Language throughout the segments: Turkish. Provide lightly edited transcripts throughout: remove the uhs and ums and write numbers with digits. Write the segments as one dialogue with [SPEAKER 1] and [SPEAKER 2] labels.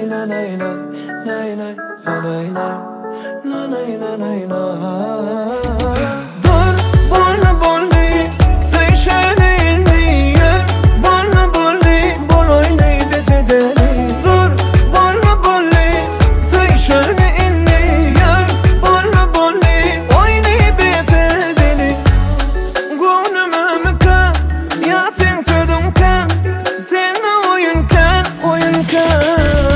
[SPEAKER 1] nay nay nay nay nay nay nay nay nay. Dur bol bolli zeyşenin yer bol bolli boloy ney bezedeli. Dur bol bolli zeyşenin yer bol bolli oy ney bezedeli. Gönlümü kan ya sen sözün kan sen oyun kan oyun kan.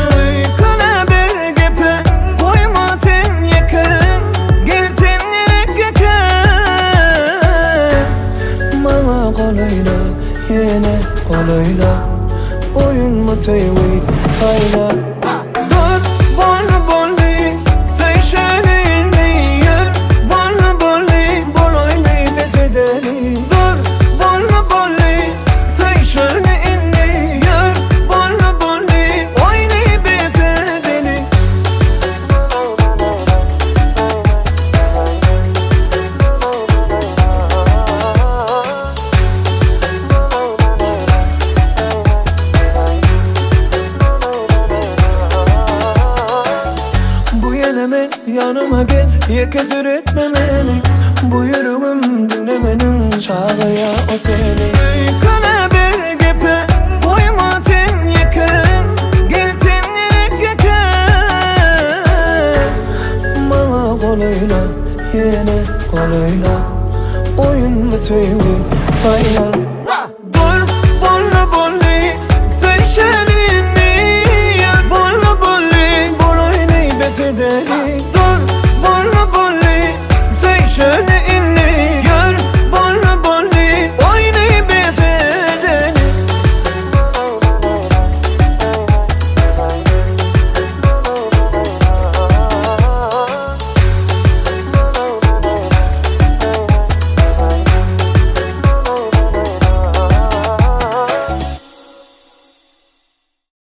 [SPEAKER 1] Kolayla, yine kolayla oyun mu sevi sayla. Dur bol bolli zeyşenin yer bol bolli boloy ney bezedeli. Dur bol bolli zeyşenin yer bol bolli oy ney bezedeli. Yanıma gel, yekesir etme beni. Bu yüreğim dinlemenin çağrıya o seni.